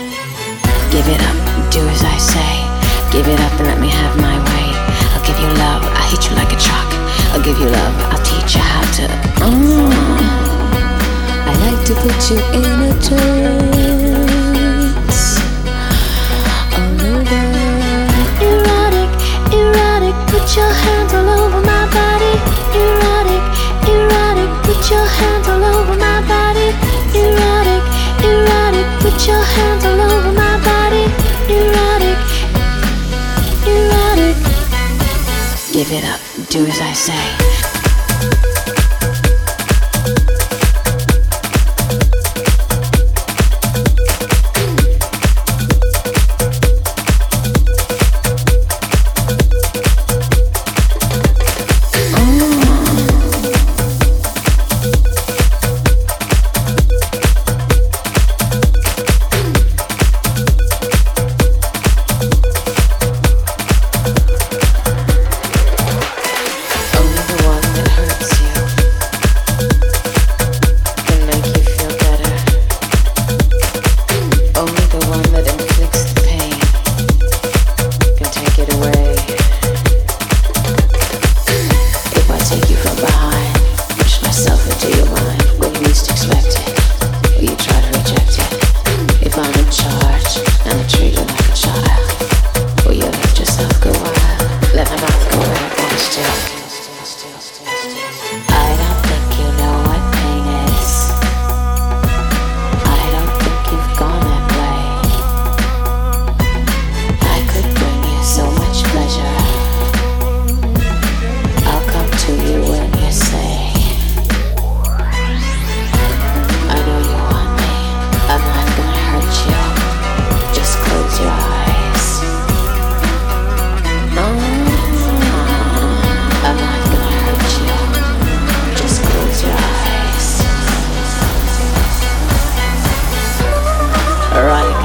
Give it up, do as I say. Give it up and let me have my way. I'll give you love, I'll hit you like a truck. I'll give you love, I'll teach you how to. I like to put you in a trance. All over. Erotic, erotic, put your hands all over my body. Erotic, erotic, put your hands all over my body. Erotic, erotic, put your hands all over my body. Erotic, erotic. Give it up, do as I say. Right.